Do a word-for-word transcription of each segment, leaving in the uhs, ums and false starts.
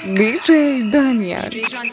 دی جی دانیال.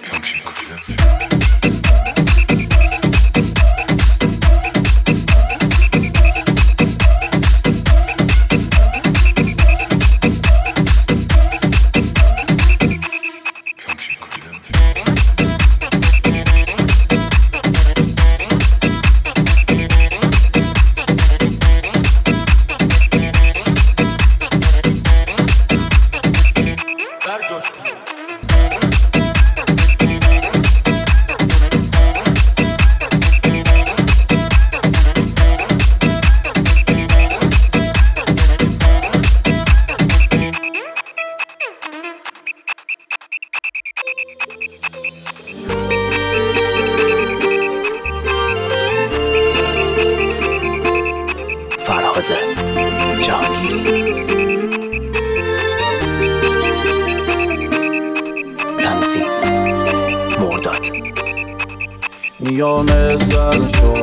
میام سر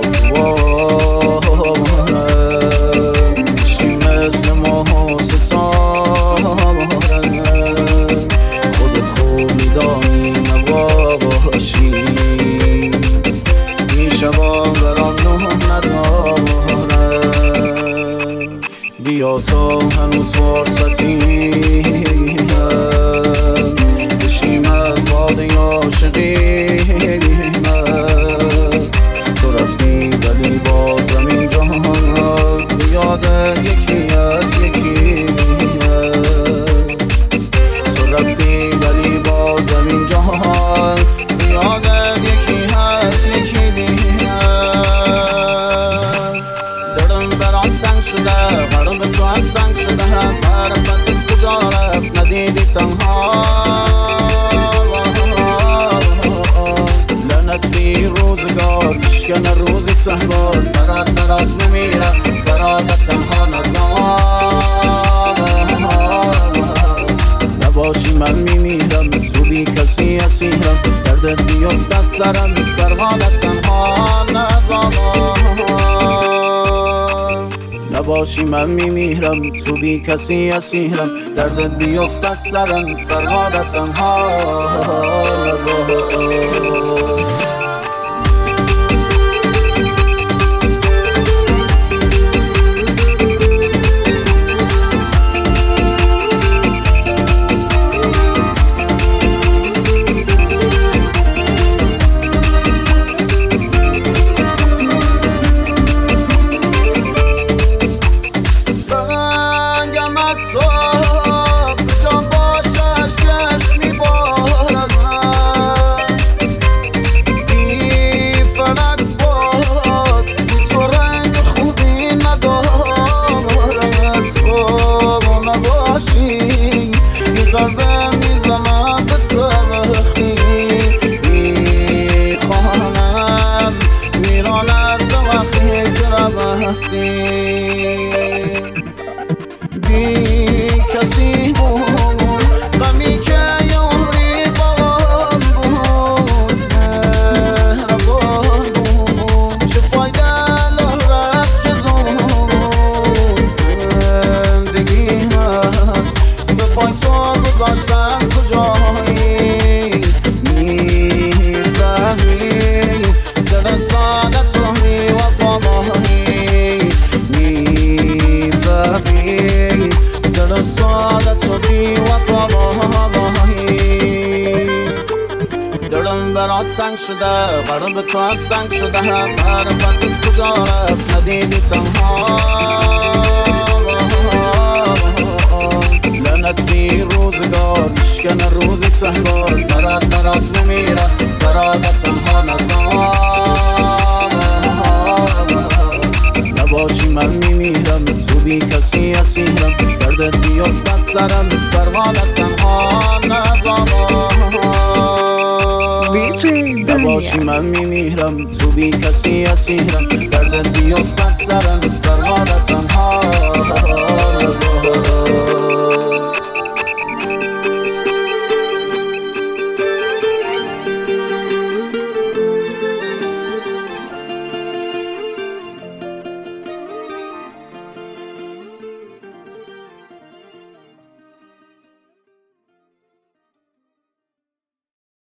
شد میشی مثل ماه ستاره خودت خوب میدانی نباشی میشوام برام نه نداره بیا تو هنوز فرصتی بشیم از باده عاشقی یکی از یکی تو رفتی ولی با زمین جهان یادم یکی هست یکی دیگه دلم برات سنگ شده قلب تو از سنگ شده معرفتت کجا رفت ندیدی تنها لعنت بی روزگار مشکن روزی سهبار فرات فرات نمیره فرات تنها نباشی من میمیرم تو بی کسی اسیرم دردت بیفت از سرم فرهادت تنها نباشی من میمیرم تو بی کسی اسیرم دردت بیفت از سرم فرهادت تنها بی کسی بود غمی که یاری بام بود مهربان بود چه فایده لحظت چه زود زندگی من به پای تو گذاشتم کجایی میفهمی دل سادت تو میوفا ماهی میفهمی دل سادت تو بیوفا ماهی دلم برات سنگ شده قلب تو از سنگ شده معرفتت کجا رفت ندیدی تنها لعنت بی روزگار مشکن روزی سهبار فرات فرات نمیره فرات تنها نباشی من میمیرم تو بی کسی اسیرم دردت بیفت از سرم فرهادت تنها دی جی نباشی من میمیرم تو بی کسی اسیرم دردت بیفت از سرم فرهادت تنها